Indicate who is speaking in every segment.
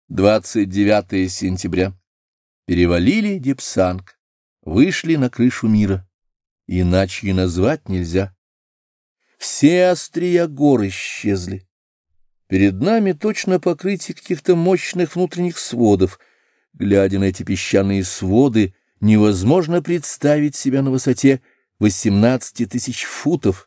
Speaker 1: 29 сентября. Перевалили Дипсанг, вышли на крышу мира. Иначе и назвать нельзя. Все острия гор исчезли. Перед нами точно покрытие каких-то мощных внутренних сводов. Глядя на эти песчаные своды, невозможно представить себя на высоте 18 тысяч футов,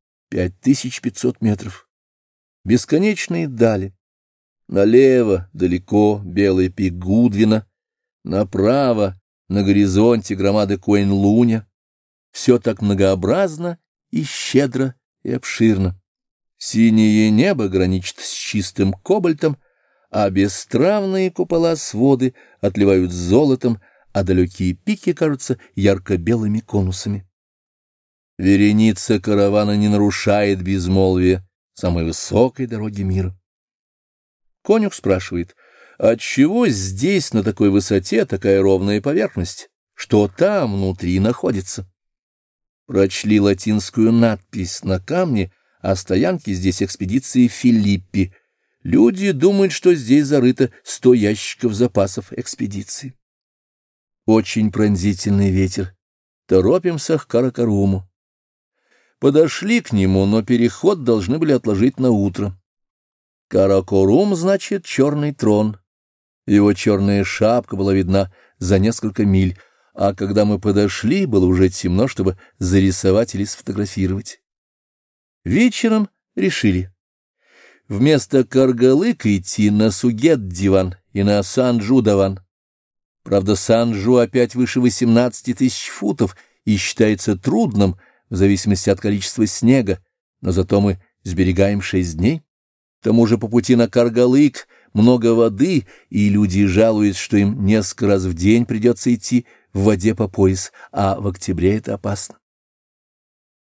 Speaker 1: 5500 метров. Бесконечные дали. Налево далеко белый пик Гудвина, направо на горизонте громады Куэн-Луня. Все так многообразно и щедро и обширно. Синее небо граничит с чистым кобальтом, а бестравные купола-своды отливают золотом, а далекие пики кажутся ярко-белыми конусами. Вереница каравана не нарушает безмолвия самой высокой дороги мира. Конюх спрашивает, отчего здесь на такой высоте такая ровная поверхность? Что там внутри находится? Прочли латинскую надпись на камне о стоянке здесь экспедиции Филиппи. Люди думают, что здесь зарыто 100 ящиков запасов экспедиции. Очень пронзительный ветер. Торопимся к Каракаруму. Подошли к нему, но переход должны были отложить на утро. Каракорум значит черный трон. Его черная шапка была видна за несколько миль, а когда мы подошли, было уже темно, чтобы зарисовать или сфотографировать. Вечером решили вместо Каргалык идти на Сугет-Диван и на Санджу-Даван. Правда, Санджу опять выше 18 тысяч футов и считается трудным в зависимости от количества снега, но зато мы сберегаем 6 дней. К тому же по пути на Каргалык много воды, и люди жалуются, что им несколько раз в день придется идти в воде по пояс, а в октябре это опасно.